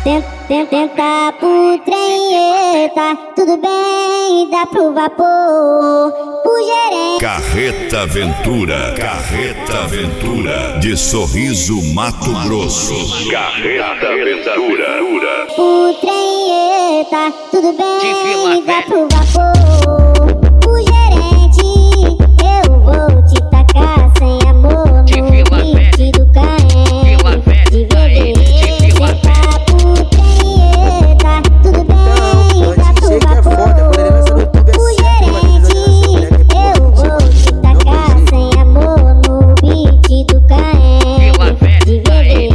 Tenta pro trem, eita, tudo bem, dá pro vapor, pro gerente. Carreta Ventura, de Sorriso, Mato Grosso. Carreta Ventura. Pro trem, eita, tudo bem, dá pro vapor, pro gerente. Eu vou te tacar sem amor no beat do Caem, de bebê. Tenta pro trem, eita, tudo bem, dá pro vapor, pro gerente. Eu vou te tacar sem amor no beat do Caem, de bebê.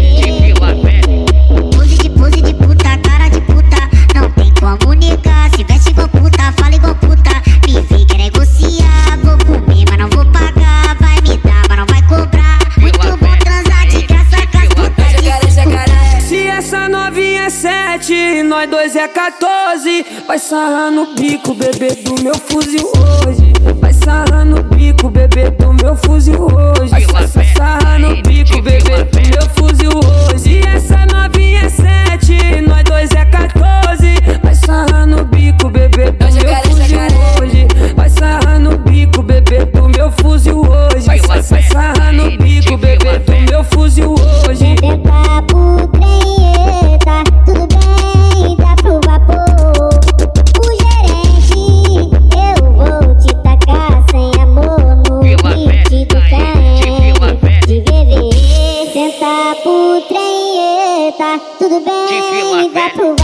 Pose de puta, cara de puta, não tem como negar. Se veste igual puta, fala igual puta. Me vem quer negociar, vou comer, mas não vou pagar. Vai me dar, mas não vai cobrar. Muito bom transar de graça com as putas de Se essa novinha é 7, nós dois é 14. Vai sarrar no bico, bebê do meu fuzil hoje. Vai sarrar no bico, bebê do meu fuzil hoje. Vai sarrar no bico, bebê do meu fuzil hoje. Se essa novinha é 7, nós dois é 14. Vai sarrar no bico, bebê do meu fuzil hoje. Vai sarrar no bico, bebê do meu fuzil hoje. Vai sarrar no bico, bebê do meu fuzil hoje. Tenta pro trem, eita, tudo bem, dá pro vapor, pro gerente. Eu vou te tacar sem amor no beat do Caem, de bebê. Tenta pro trem, eita, tudo bem, dá pro vapor.